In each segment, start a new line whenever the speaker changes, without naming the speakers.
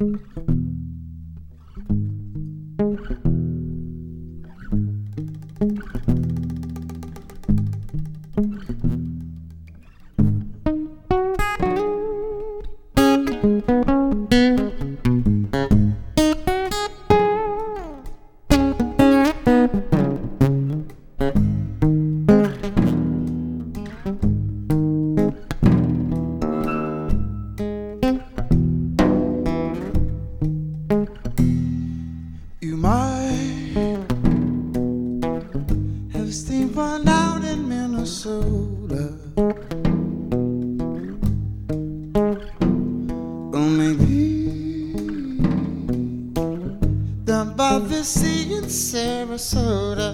You might have seen fun out in Minnesota, or maybe down by the sea in Sarasota.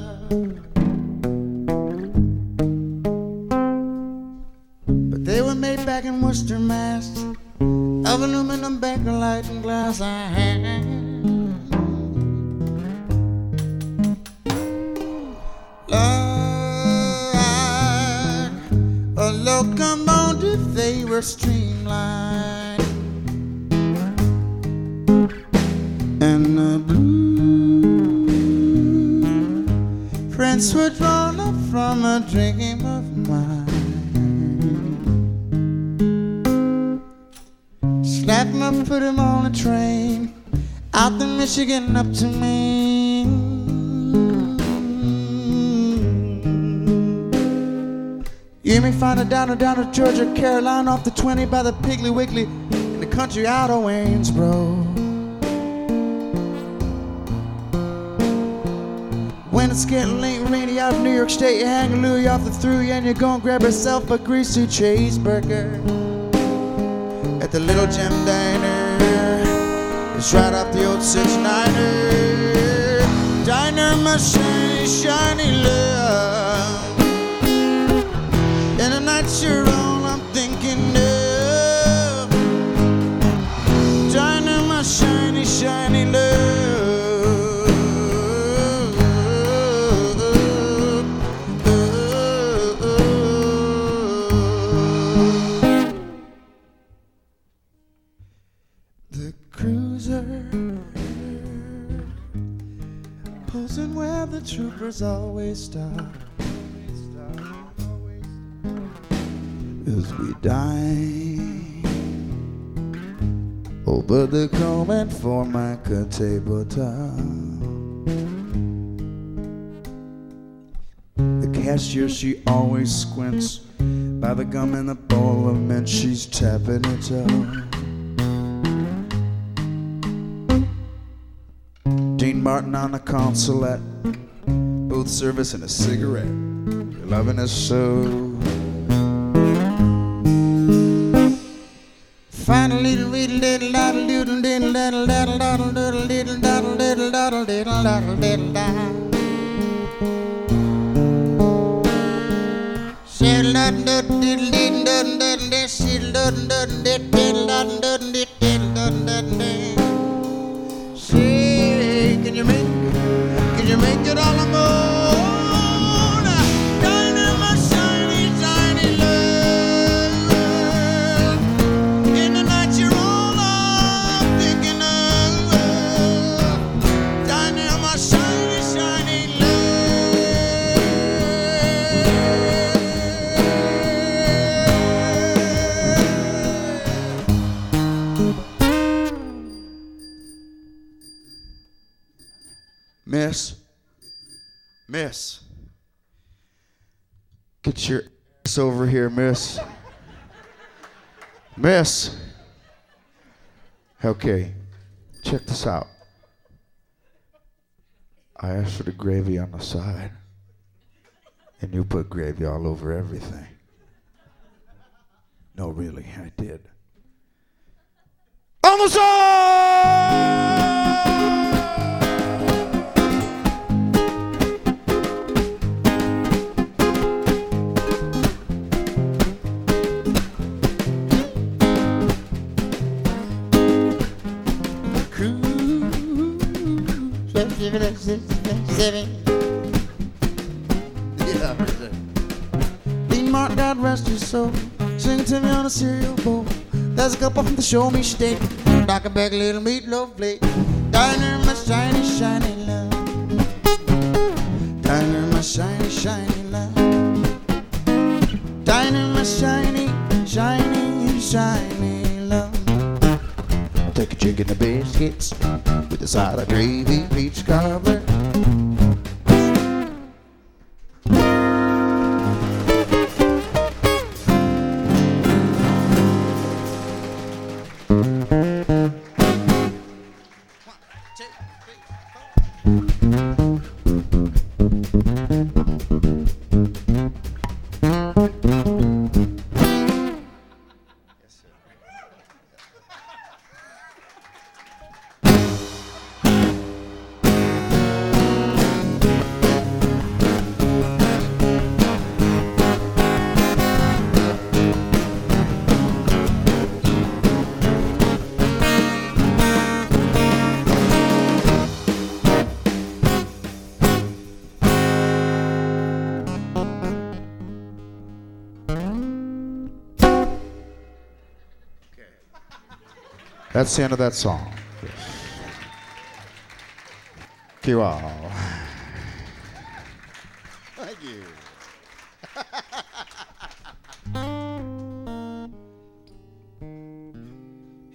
But they were made back in Worcester, Mass, of aluminum, bakelite, and glass. I had a locomotive, they were streamlined, and the blue prints were drawn up from a dream of mine. Slap him up, put him on a train out to Michigan up to Maine. You may find it down to Georgia, Carolina, off the 20 by the Piggly Wiggly, in the country out of Waynesboro. When it's getting late and rainy out of New York State, you hang a Louie off the thruway and you go and grab yourself a greasy cheeseburger at the Little Gem Diner. It's right off the old 6-9er. Diner, my shiny, shiny love. And the nights you're all I'm thinking of. Diner, my shiny, shiny love. The cruiser pulls in where the troopers always stop. As we dine over the chrome and formica tabletop, the cashier, she always squints by the gum in the bowl of mint she's tapping it up. Dean Martin on the consulate, booth service and a cigarette. You're loving us so. Finally, little little little little little little little little little little little little little little little. She loved diddle diddle diddle diddle. She loved diddle diddle diddle diddle diddle. Say, can you make it all alone? Miss, get your ass over here, miss. Okay, check this out. I asked for the gravy on the side, and you put gravy all over everything. No, really, I did. On the side! Yeah, Dean Martin, God rest his soul, sing to me on a cereal bowl. There's a couple from the Show Me State. Dock back little meatloaf plate. Diner, my shiny, shiny love. Diner, my shiny, shiny love. Diner, my shiny, shiny, shiny love. Take a chicken and biscuits with a side of gravy, peach cobbler. That's the end of that song. Thank you all. Thank you.